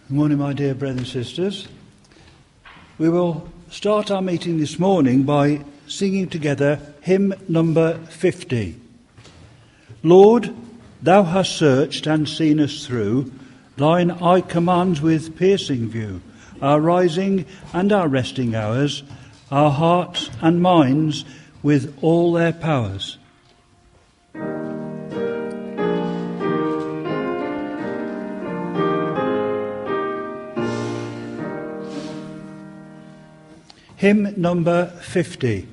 Good morning, my dear brothers and sisters. We will start our meeting this morning by singing together hymn number 50. Lord, thou hast searched and seen us through. Thine eye commands with piercing view our rising and our resting hours, our hearts and minds with all their powers. Hymn number 50.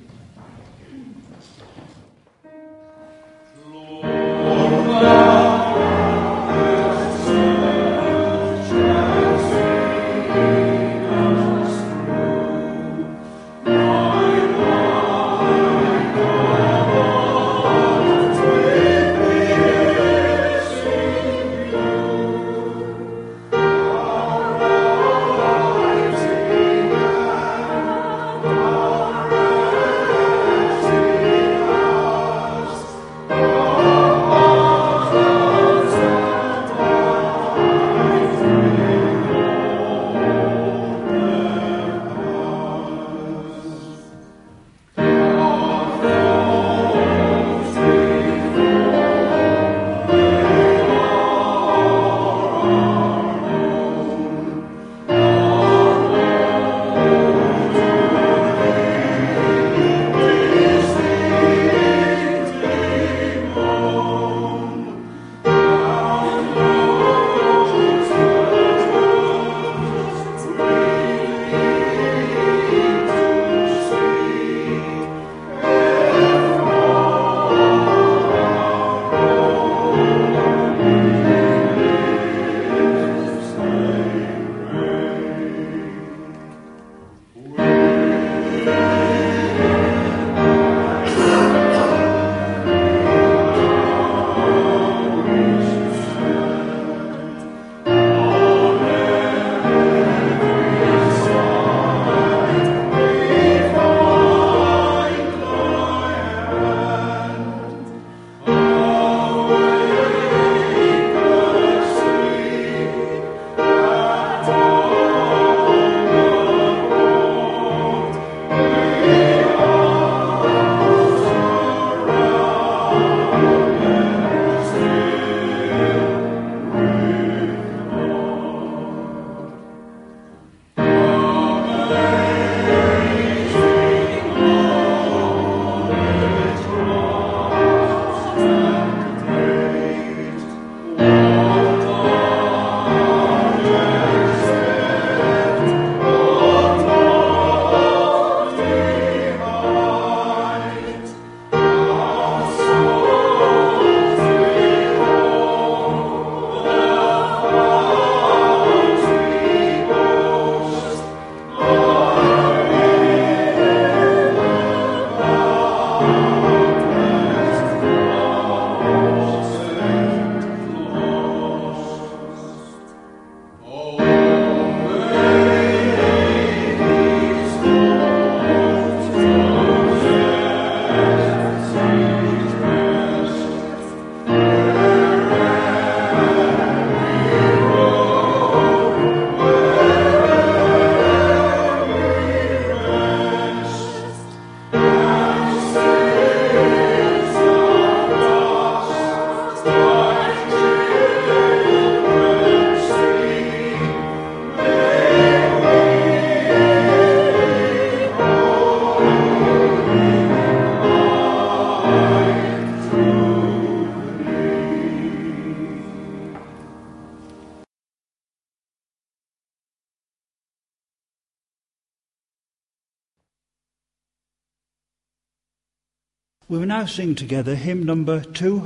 We will now sing together hymn number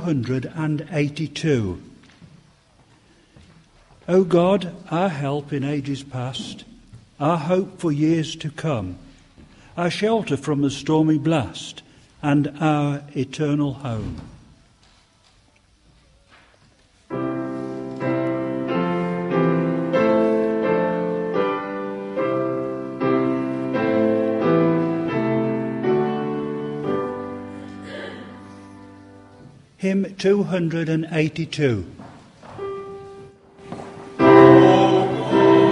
282. O God, our help in ages past, our hope for years to come, our shelter from the stormy blast, and our eternal home. Hymn 282. O God.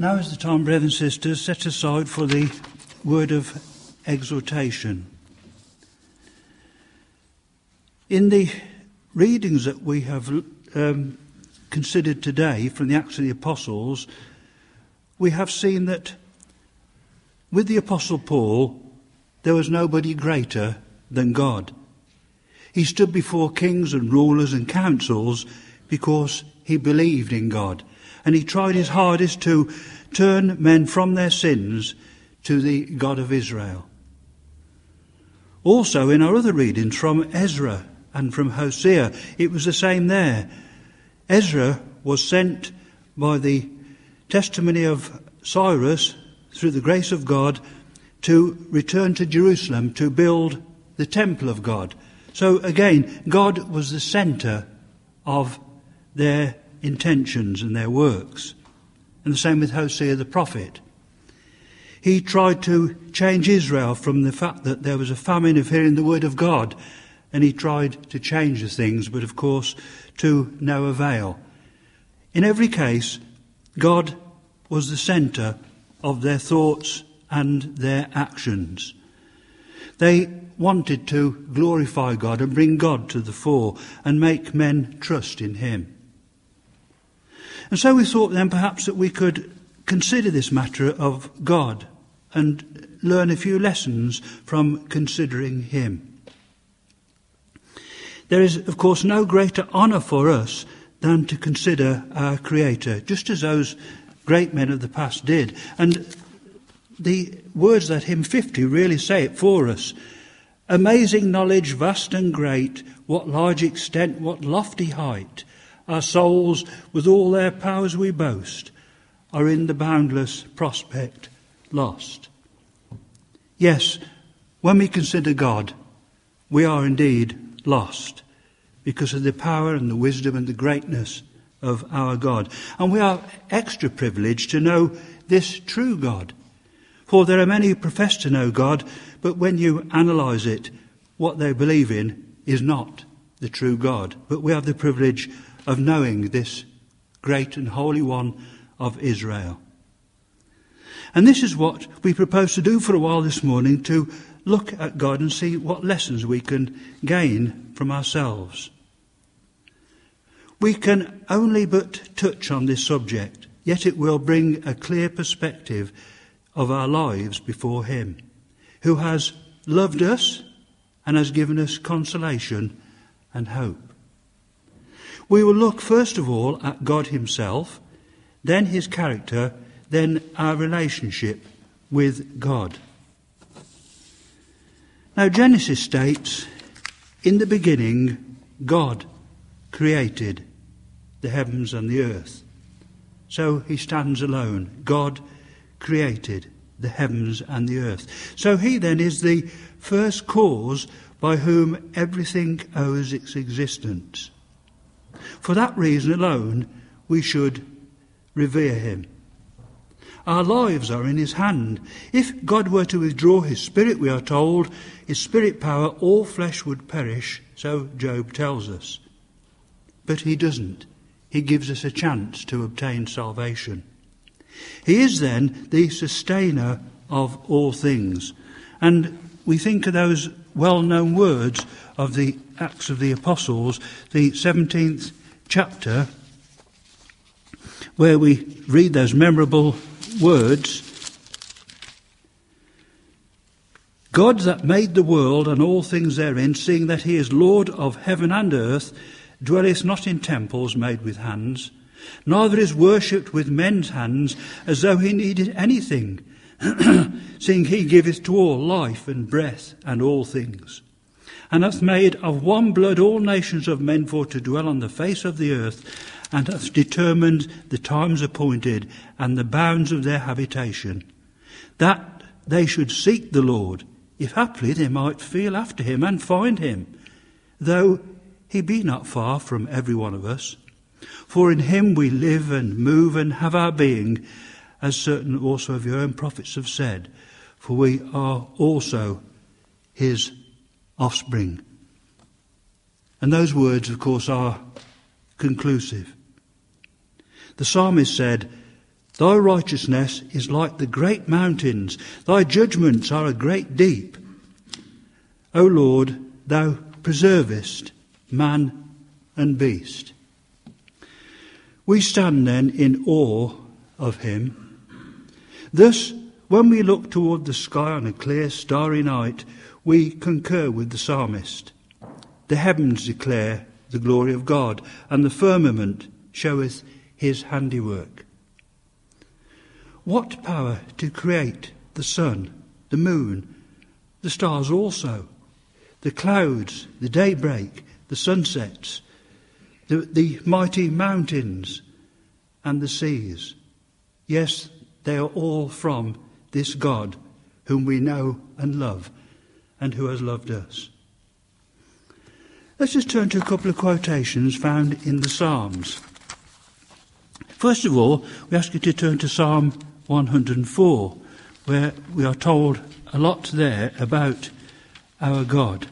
Now is the time, brothers and sisters, set aside for the word of exhortation. In the readings that we have considered today from the Acts of the Apostles, we have seen that with the Apostle Paul, there was nobody greater than God. He stood before kings and rulers and councils because he believed in God. And he tried his hardest to turn men from their sins to the God of Israel. Also, in our other readings from Ezra and from Hosea, it was the same there. Ezra was sent by the testimony of Cyrus, through the grace of God, to return to Jerusalem to build the temple of God. So again, God was the centre of their intentions and their works. And the same with Hosea the prophet. He tried to change Israel from the fact that there was a famine of hearing the word of God, and he tried to change the things, but of course to no avail. In every case, God was the centre of their thoughts and their actions. They wanted to glorify God and bring God to the fore and make men trust in him. And so we thought then perhaps that we could consider this matter of God and learn a few lessons from considering him. There is, of course, no greater honour for us than to consider our Creator, just as those great men of the past did. And the words that hymn 50 really say it for us. Amazing knowledge, vast and great, what large extent, what lofty height. Our souls, with all their powers we boast, are in the boundless prospect lost. Yes, when we consider God, we are indeed lost because of the power and the wisdom and the greatness of our God. And we are extra privileged to know this true God. For there are many who profess to know God, but when you analyse it, what they believe in is not the true God. But we have the privilege of knowing this great and holy one of Israel. And this is what we propose to do for a while this morning, to look at God and see what lessons we can gain from ourselves. We can only but touch on this subject, yet it will bring a clear perspective of our lives before him, who has loved us and has given us consolation and hope. We will look first of all at God himself, then his character, then our relationship with God. Now Genesis states, in the beginning God created the heavens and the earth. So he stands alone. God created the heavens and the earth. So he then is the first cause by whom everything owes its existence. For that reason alone, we should revere him. Our lives are in his hand. If God were to withdraw his spirit, we are told, his spirit power, all flesh would perish, so Job tells us. But he doesn't. He gives us a chance to obtain salvation. He is then the sustainer of all things. And we think of those well-known words of the Acts of the Apostles, the 17th chapter, where we read those memorable words. God that made the world and all things therein, seeing that he is Lord of heaven and earth, dwelleth not in temples made with hands, neither is worshipped with men's hands, as though he needed anything, seeing he giveth to all life and breath and all things, and hath made of one blood all nations of men for to dwell on the face of the earth, and hath determined the times appointed and the bounds of their habitation, that they should seek the Lord, if haply they might feel after him and find him, though he be not far from every one of us. For in him we live and move and have our being, as certain also of your own prophets have said, for we are also his offspring. And those words, of course, are conclusive. The psalmist said, Thy righteousness is like the great mountains. Thy judgments are a great deep. O Lord, thou preservest man and beast. We stand then in awe of him. Thus, when we look toward the sky on a clear, starry night, we concur with the psalmist. The heavens declare the glory of God, and the firmament showeth his handiwork. What power to create the sun, the moon, the stars also, the clouds, the daybreak, the sunsets, the mighty mountains and the seas. Yes, they are all from this God whom we know and love and who has loved us. Let's just turn to a couple of quotations found in the Psalms. First of all, we ask you to turn to Psalm 104, where we are told a lot there about our God.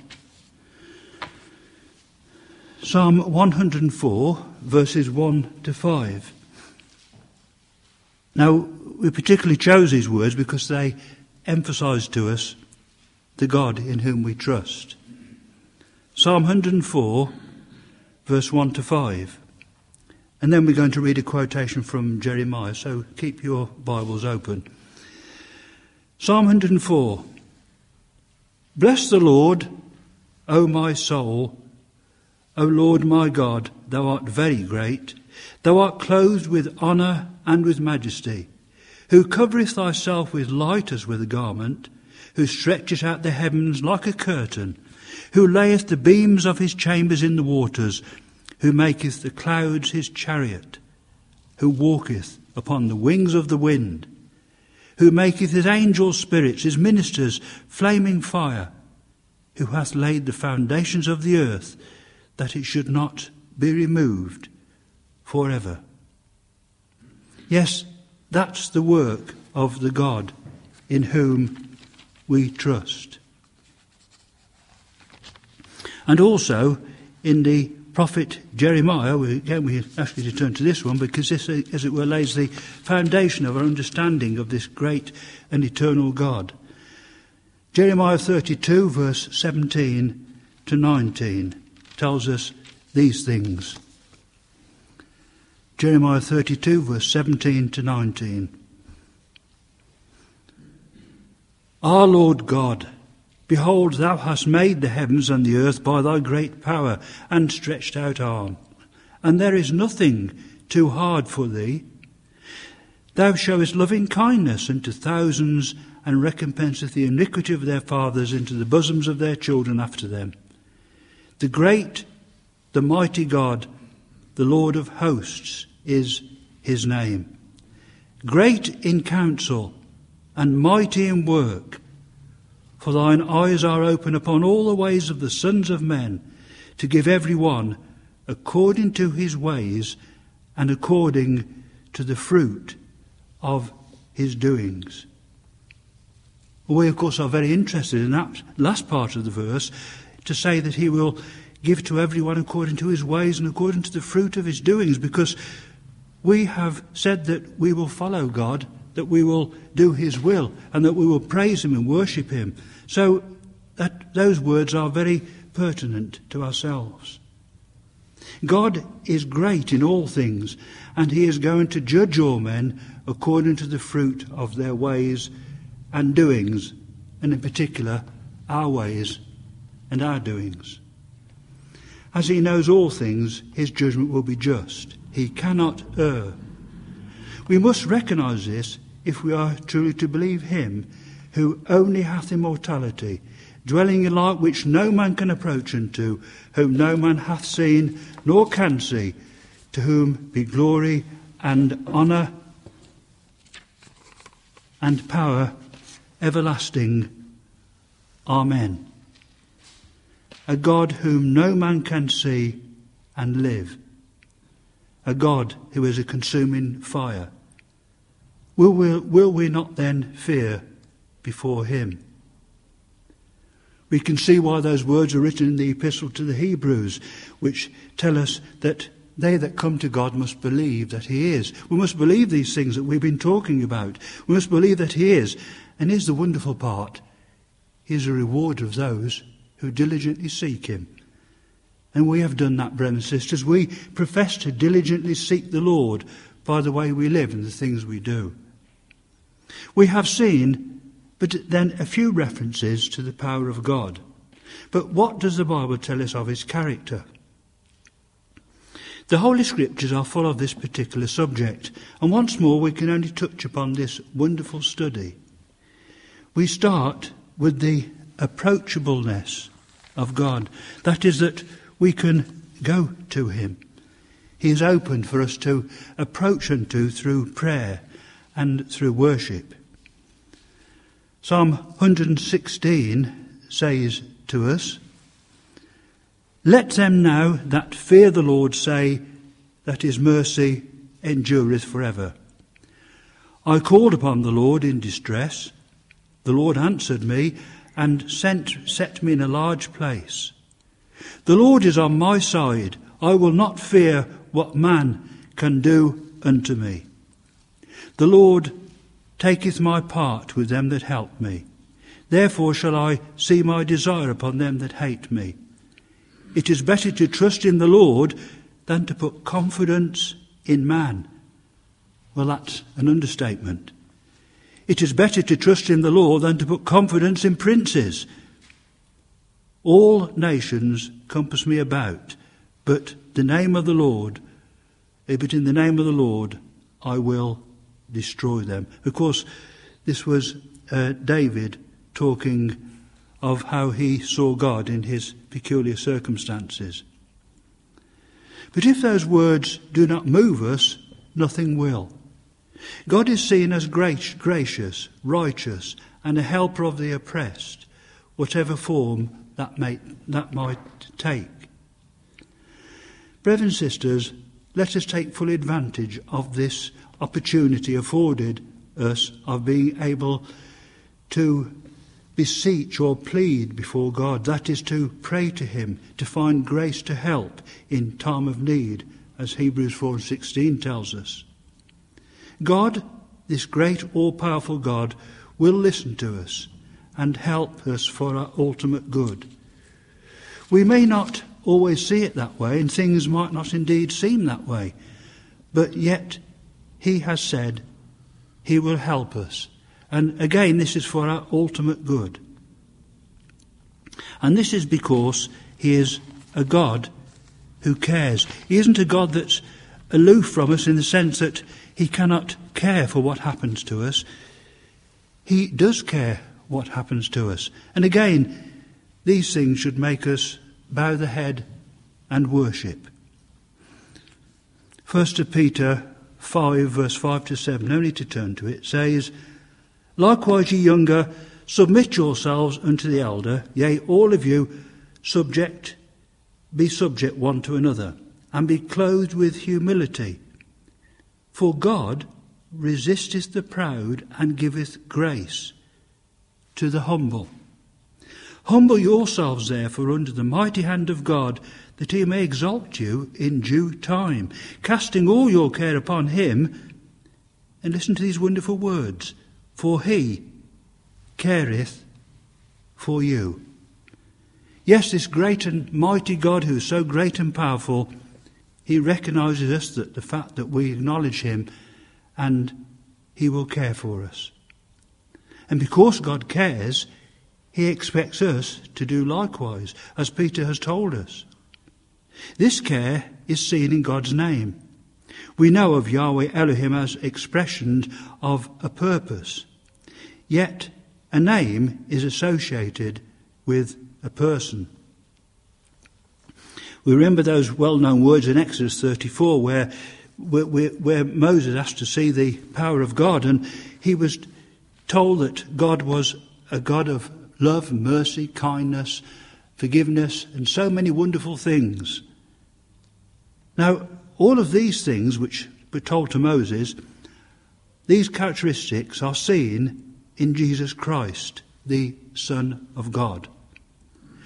Psalm 104, verses 1 to 5. Now, we particularly chose these words because they emphasise to us the God in whom we trust. Psalm 104, verse 1 to 5. And then we're going to read a quotation from Jeremiah, so keep your Bibles open. Psalm 104. Bless the Lord, O my soul. O Lord my God, thou art very great. Thou art clothed with honour and with majesty, who covereth thyself with light as with a garment, who stretcheth out the heavens like a curtain, who layeth the beams of his chambers in the waters, who maketh the clouds his chariot, who walketh upon the wings of the wind, who maketh his angels spirits, his ministers flaming fire, who hath laid the foundations of the earth, that it should not be removed for ever. Yes, that's the work of the God in whom we trust. And also in the prophet Jeremiah, we ask you to turn to this one because this, as it were, lays the foundation of our understanding of this great and eternal God. Jeremiah 32, verse 17 to 19, tells us these things. Jeremiah 32, verse 17 to 19. Our Lord God, behold, thou hast made the heavens and the earth by thy great power and stretched out arm, and there is nothing too hard for thee. Thou showest loving kindness unto thousands, and recompenseth the iniquity of their fathers into the bosoms of their children after them. The great, the mighty God, the Lord of hosts, is his name. Great in counsel and mighty in work. For thine eyes are open upon all the ways of the sons of men, to give every one according to his ways and according to the fruit of his doings. We, of course, are very interested in that last part of the verse, to say that he will give to everyone according to his ways and according to the fruit of his doings, because we have said that we will follow God, that we will do his will, and that we will praise him and worship him. So that those words are very pertinent to ourselves. God is great in all things, and he is going to judge all men according to the fruit of their ways and doings, and in particular our ways and our doings. As he knows all things, his judgment will be just. He cannot err. We must recognise this if we are truly to believe him who only hath immortality, dwelling in light which no man can approach unto, whom no man hath seen nor can see, to whom be glory and honour and power everlasting. Amen. A God whom no man can see and live. A God who is a consuming fire. Will we not then fear before him? We can see why those words are written in the epistle to the Hebrews, which tell us that they that come to God must believe that he is. We must believe these things that we've been talking about. We must believe that he is. And here's the wonderful part. He is a rewarder of those who diligently seek him. And we have done that, brothers and sisters. We profess to diligently seek the Lord by the way we live and the things we do. We have seen, but then a few references to the power of God. But what does the Bible tell us of his character? The Holy Scriptures are full of this particular subject, and once more we can only touch upon this wonderful study. We start with the approachableness of God. That is, that we can go to him. He is open for us to approach unto through prayer and through worship. Psalm 116 says to us, "Let them now that fear the Lord say that his mercy endureth forever. I called upon the Lord in distress. The Lord answered me and set me in a large place. The Lord is on my side. I will not fear what man can do unto me. The Lord taketh my part with them that help me. Therefore shall I see my desire upon them that hate me. It is better to trust in the Lord than to put confidence in man." Well, that's an understatement. It is better to trust in the Lord than to put confidence in princes. All nations compass me about, but in the name of the Lord I will destroy them. Of course, this was David talking of how he saw God in his peculiar circumstances. But if those words do not move us, nothing will. God is seen as gracious, righteous, and a helper of the oppressed, whatever form that might take. Brothers and sisters, let us take full advantage of this opportunity afforded us of being able to beseech or plead before God. That is, to pray to him, to find grace to help in time of need, as Hebrews 4:16 tells us. God, this great all-powerful God, will listen to us and help us for our ultimate good. We may not always see it that way, and things might not indeed seem that way, but yet he has said he will help us. And again, this is for our ultimate good. And this is because he is a God who cares. He isn't a God that's aloof from us in the sense that he cannot care for what happens to us. He does care what happens to us. And again, these things should make us bow the head and worship. 1 Peter 5, verse 5 to 7, no need to turn to it, says, "Likewise, ye younger, submit yourselves unto the elder, yea, all of you be subject one to another, and be clothed with humility. For God resisteth the proud, and giveth grace to the humble. Humble yourselves therefore under the mighty hand of God, that he may exalt you in due time, casting all your care upon him." And listen to these wonderful words, "for he careth for you." Yes, this great and mighty God, who is so great and powerful, he recognises us, that the fact that we acknowledge him, and he will care for us. And because God cares, he expects us to do likewise, as Peter has told us. This care is seen in God's name. We know of Yahweh Elohim as expressions of a purpose. Yet a name is associated with a person. We remember those well-known words in Exodus 34 where Moses asked to see the power of God, and he was told that God was a God of love, mercy, kindness, forgiveness, and so many wonderful things. Now, all of these things which were told to Moses, these characteristics are seen in Jesus Christ, the Son of God.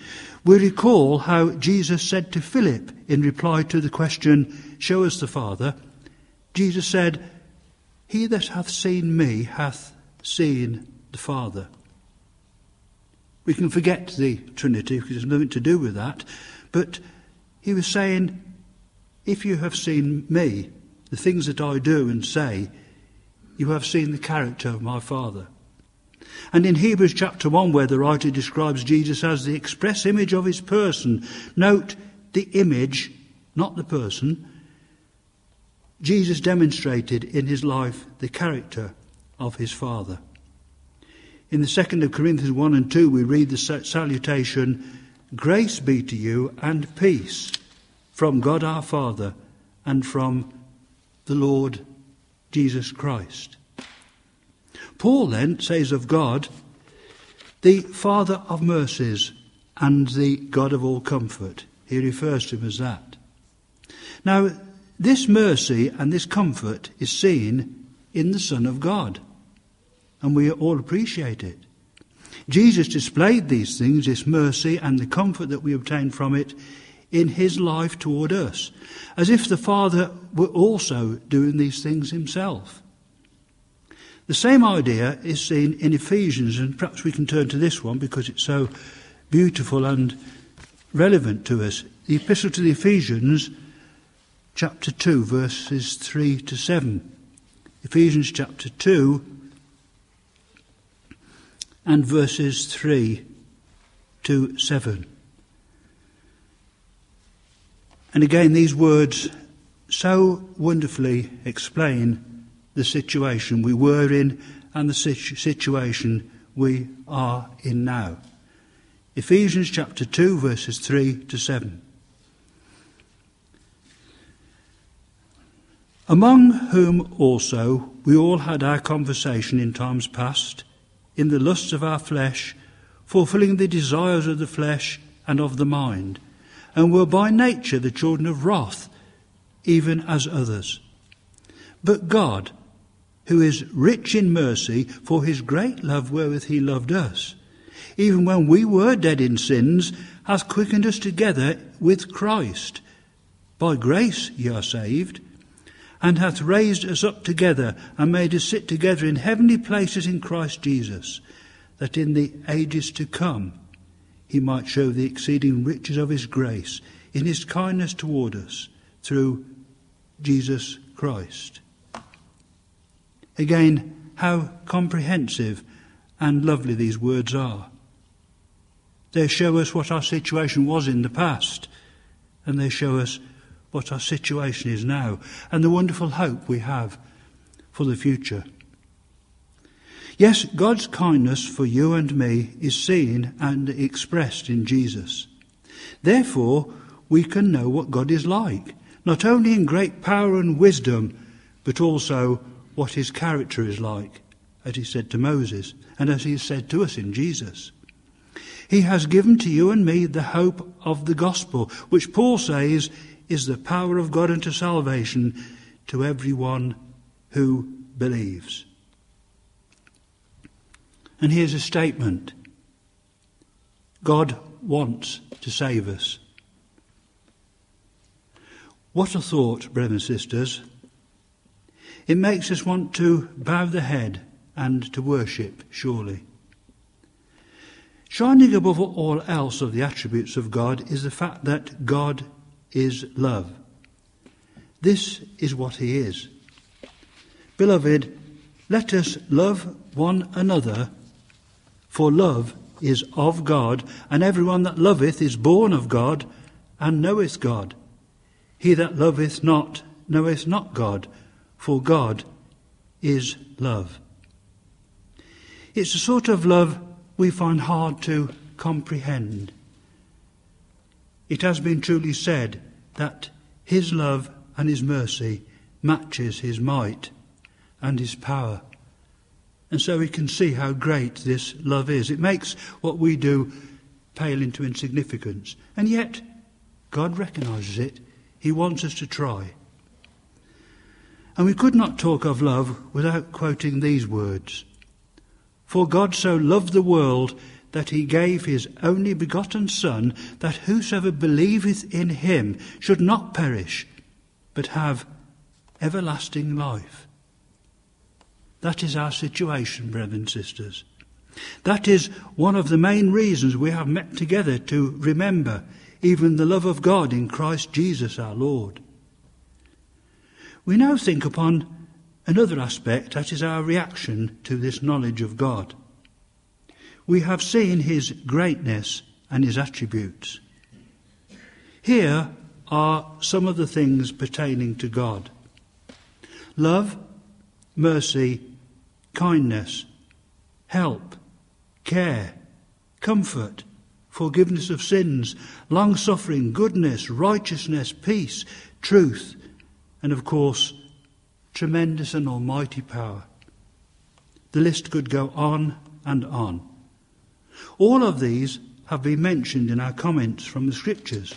We recall how Jesus said to Philip in reply to the question, "Show us the Father," Jesus said, "He that hath seen me hath seen the Father." We can forget the Trinity because there's nothing to do with that, but he was saying, if you have seen me, the things that I do and say, you have seen the character of my Father. And in Hebrews chapter 1, where the writer describes Jesus as the express image of his person, note the image, not the person. Jesus demonstrated in his life the character of his Father. In the 2nd of Corinthians 1 and 2, we read the salutation, "Grace be to you and peace from God our Father and from the Lord Jesus Christ." Paul then says of God, the Father of mercies and the God of all comfort. He refers to him as that. Now, this mercy and this comfort is seen in the Son of God, and we all appreciate it. Jesus displayed these things, this mercy and the comfort that we obtain from it, in his life toward us, as if the Father were also doing these things himself. The same idea is seen in Ephesians, and perhaps we can turn to this one because it's so beautiful and relevant to us. The Epistle to the Ephesians, chapter 2, verses 3 to 7. Ephesians chapter 2 and verses 3 to 7. And again, these words so wonderfully explain the situation we were in and the situation we are in now. Ephesians chapter 2, verses 3 to 7. "Among whom also we all had our conversation in times past, in the lusts of our flesh, fulfilling the desires of the flesh and of the mind, and were by nature the children of wrath, even as others. But God, who is rich in mercy, for his great love wherewith he loved us, even when we were dead in sins, hath quickened us together with Christ. By grace ye are saved, and hath raised us up together, and made us sit together in heavenly places in Christ Jesus, that in the ages to come he might show the exceeding riches of his grace in his kindness toward us through Jesus Christ." Again, how comprehensive and lovely these words are. They show us what our situation was in the past, and they show us what our situation is now, and the wonderful hope we have for the future. Yes, God's kindness for you and me is seen and expressed in Jesus. Therefore, we can know what God is like, not only in great power and wisdom, but also what his character is like, as he said to Moses, and as he said to us in Jesus. He has given to you and me the hope of the gospel, which Paul says is the power of God unto salvation to everyone who believes. And here's a statement. God wants to save us. What a thought, brothers and sisters. It makes us want to bow the head and to worship, surely. Shining above all else of the attributes of God is the fact that God is love. This is what he is. Beloved, let us love one another, for love is of God, and everyone that loveth is born of God, and knoweth God. He that loveth not knoweth not God, for God is love. It's a sort of love we find hard to comprehend. It has been truly said that his love and his mercy matches his might and his power. And so we can see how great this love is. It makes what we do pale into insignificance. And yet, God recognises it. He wants us to try. And we could not talk of love without quoting these words. For God so loved the world that he gave his only begotten Son, that whosoever believeth in him should not perish, but have everlasting life. That is our situation, brothers and sisters. That is one of the main reasons we have met together, to remember even the love of God in Christ Jesus our Lord. We now think upon another aspect, that is our reaction to this knowledge of God. We have seen his greatness and his attributes. Here are some of the things pertaining to God: love, mercy, kindness, help, care, comfort, forgiveness of sins, long-suffering, goodness, righteousness, peace, truth, and of course, tremendous and almighty power. The list could go on and on. All of these have been mentioned in our comments from the Scriptures.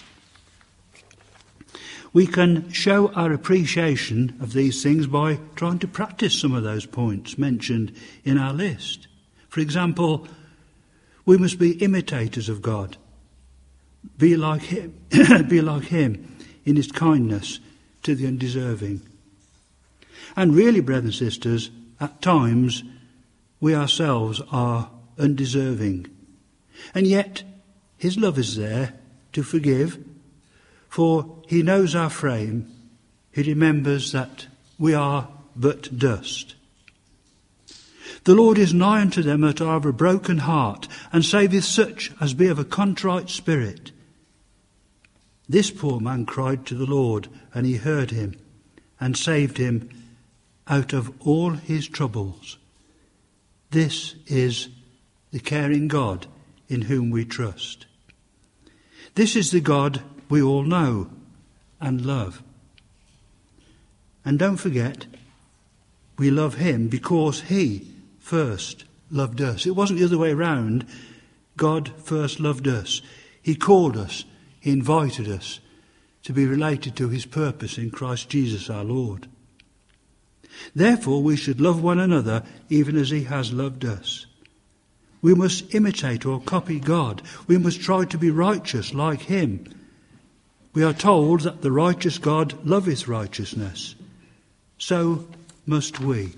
We can show our appreciation of these things by trying to practice some of those points mentioned in our list. For example, we must be imitators of God. Be like him, be like him in his kindness to the undeserving. And really, brothers and sisters, at times we ourselves are undeserving. And yet his love is there to forgive, for he knows our frame. He remembers that we are but dust. The Lord is nigh unto them that are of a broken heart, and saveth such as be of a contrite spirit. This poor man cried to the Lord, and he heard him, and saved him out of all his troubles. This is the caring God in whom we trust. This is the God we all know and love. And don't forget, we love him because he first loved us. It wasn't the other way around. God first loved us. He called us. He invited us to be related to his purpose in Christ Jesus our Lord. Therefore we should love one another even as he has loved us. We must imitate or copy God. We must try to be righteous like him. We are told that the righteous God loveth righteousness. So must we.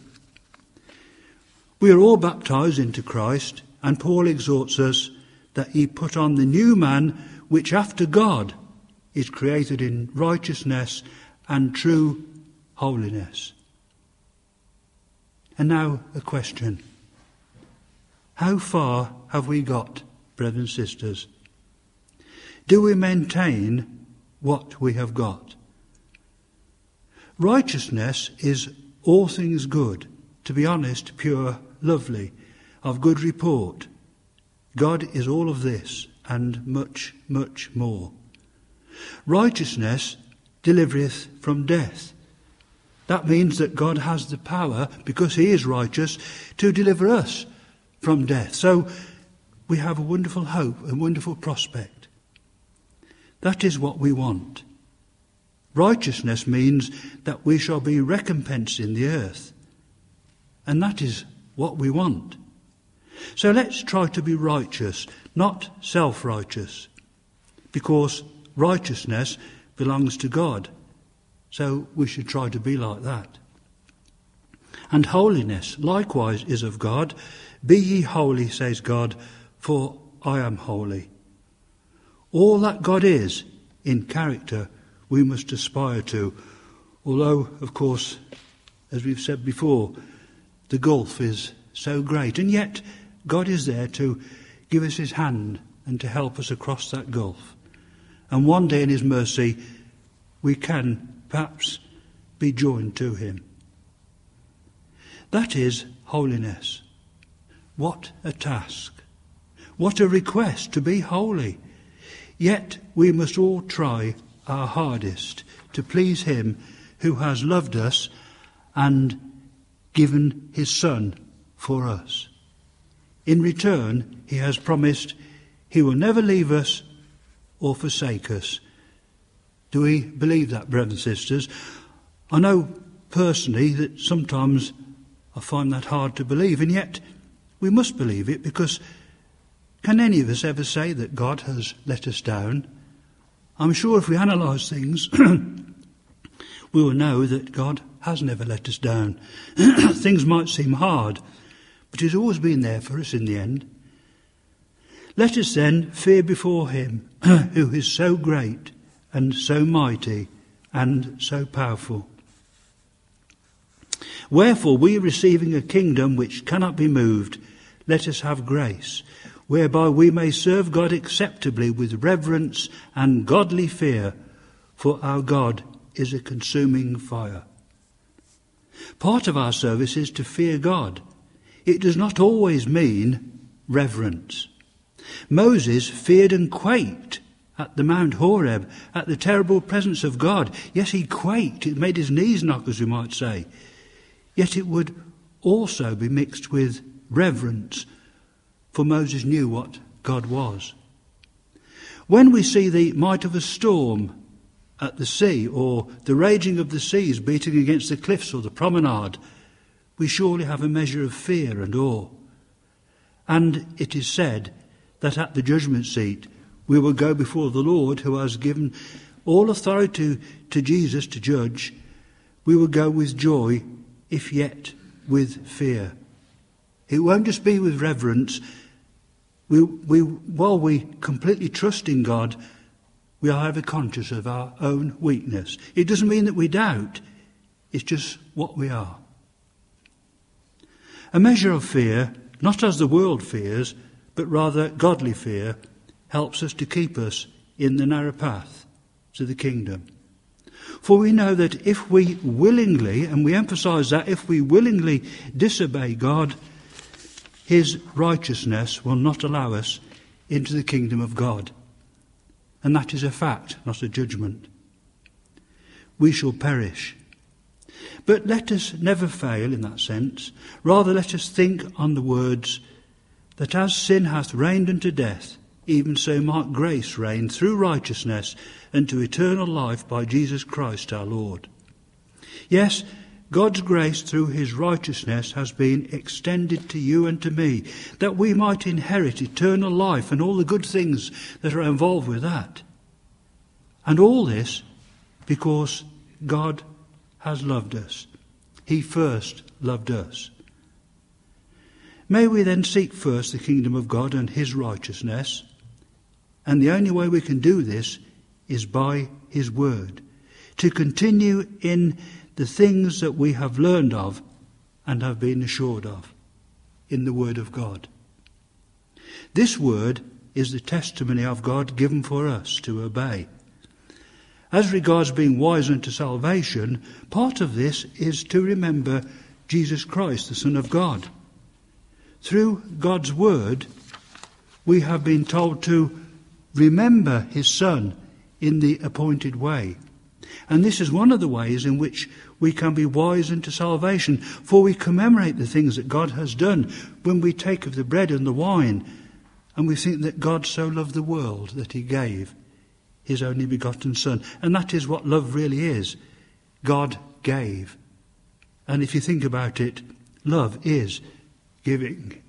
We are all baptized into Christ, and Paul exhorts us that ye put on the new man, which after God is created in righteousness and true holiness. And now a question. How far have we got, brothers and sisters? Do we maintain what we have got? Righteousness is all things good, to be honest, pure, lovely, of good report. God is all of this and much, much more. Righteousness delivereth from death. That means that God has the power, because he is righteous, to deliver us from death. So we have a wonderful hope, a wonderful prospect. That is what we want. Righteousness means that we shall be recompensed in the earth. And that is what we want. So let's try to be righteous, not self-righteous, because righteousness belongs to God. So we should try to be like that. And holiness likewise is of God. Be ye holy, says God, for I am holy. All that God is in character we must aspire to, although, of course, as we've said before, the gulf is so great. And yet God is there to give us his hand and to help us across that gulf. And one day in his mercy we can perhaps be joined to him. That is holiness. What a task. What a request to be holy. Yet we must all try our hardest to please him who has loved us and given his Son for us. In return, he has promised he will never leave us or forsake us. Do we believe that, brothers and sisters? I know personally that sometimes I find that hard to believe, and yet we must believe it, because Can any of us ever say that God has let us down? I'm sure if we analyse things, we will know that God has never let us down. Things might seem hard, but he's always been there for us in the end. Let us then fear before him who is so great and so mighty and so powerful. Wherefore we, receiving a kingdom which cannot be moved, let us have grace, whereby we may serve God acceptably with reverence and godly fear, for our God is a consuming fire. Part of our service is to fear God. It does not always mean reverence. Moses feared and quaked at the Mount Horeb, at the terrible presence of God. Yes, he quaked. It made his knees knock, as we might say. Yet it would also be mixed with reverence, for Moses knew what God was. When we see the might of a storm at the sea, or the raging of the seas beating against the cliffs or the promenade, we surely have a measure of fear and awe. And it is said that at the judgment seat we will go before the Lord, who has given all authority to Jesus to judge. We will go with joy, if yet with fear. It won't just be with reverence. While we completely trust in God, we are ever conscious of our own weakness. It doesn't mean that we doubt. It's just what we are. A measure of fear, not as the world fears, but rather godly fear, helps us to keep us in the narrow path to the kingdom. For we know that if we willingly, and we emphasise that, if we willingly disobey God, his righteousness will not allow us into the kingdom of God. And that is a fact, not a judgment. We shall perish. But let us never fail in that sense. Rather, let us think on the words that as sin hath reigned unto death, even so might grace reign through righteousness unto eternal life by Jesus Christ our Lord. Yes, God's grace through his righteousness has been extended to you and to me, that we might inherit eternal life and all the good things that are involved with that. And all this because God has loved us. He first loved us. May we then seek first the kingdom of God and his righteousness. And the only way we can do this is by his word, to continue in the things that we have learned of and have been assured of in the word of God. This word is the testimony of God given for us to obey. As regards being wise unto salvation, part of this is to remember Jesus Christ, the Son of God. Through God's word, we have been told to remember his Son in the appointed way. And this is one of the ways in which we can be wise unto salvation, for we commemorate the things that God has done when we take of the bread and the wine, and we think that God so loved the world that he gave his only begotten Son. And that is what love really is. God gave. And if you think about it, love is giving.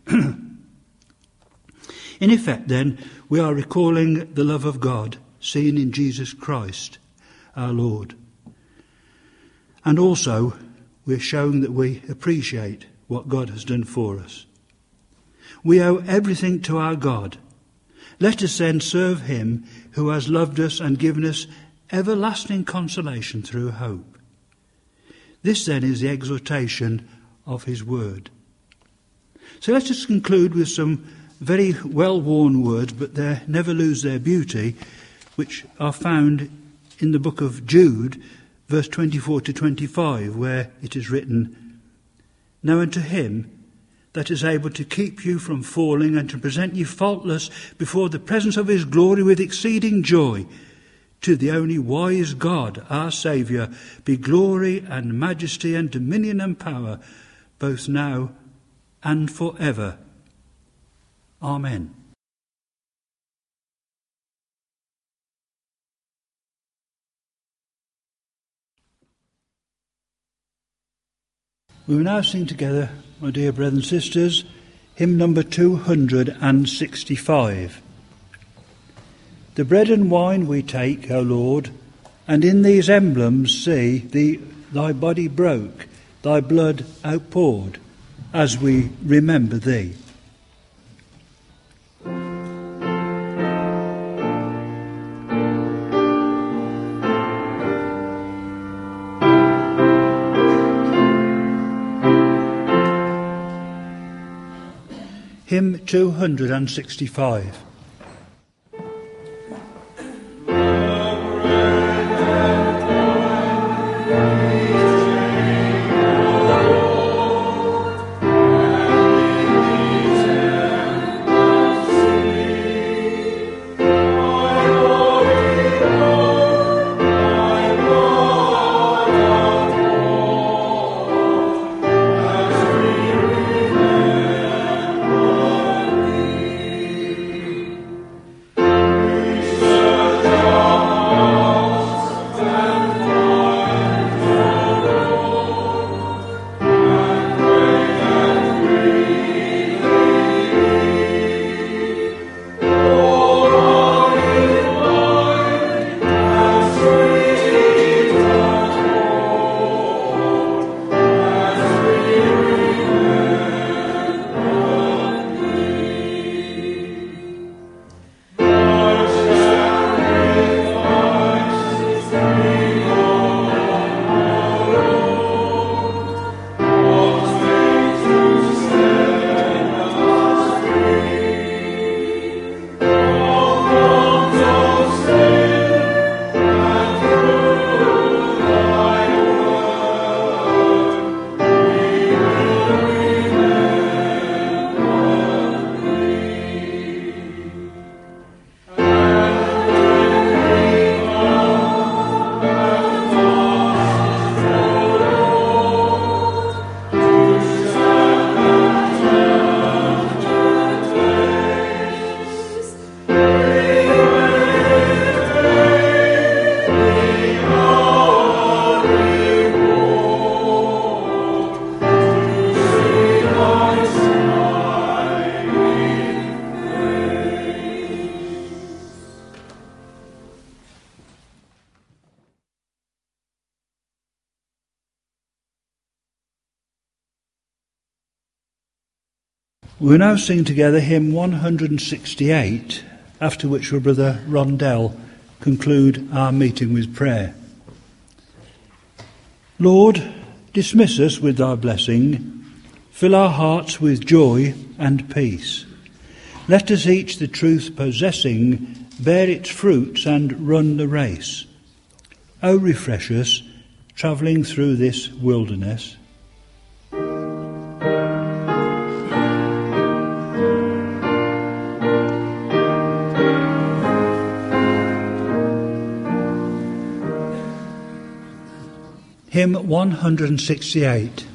In effect, then, we are recalling the love of God seen in Jesus Christ, our Lord. And also, we're showing that we appreciate what God has done for us. We owe everything to our God. Let us then serve him who has loved us and given us everlasting consolation through hope. This then is the exhortation of his word. So let us conclude with some very well-worn words, but they never lose their beauty, which are found in the book of Jude, verse 24 to 25, where it is written, "Now unto him that is able to keep you from falling and to present you faultless before the presence of his glory with exceeding joy, to the only wise God, our Saviour, be glory and majesty and dominion and power, both now and forever. Amen." We will now sing together, my dear brothers and sisters, hymn number 265. The bread and wine we take, O Lord, and in these emblems see thy body broke, thy blood outpoured, as we remember thee. Hymn 265. We'll now sing together hymn 168, after which will Brother Rondell conclude our meeting with prayer. Lord, dismiss us with thy blessing, fill our hearts with joy and peace. Let us each the truth possessing bear its fruits and run the race. O refresh us, travelling through this wilderness. Hymn 168.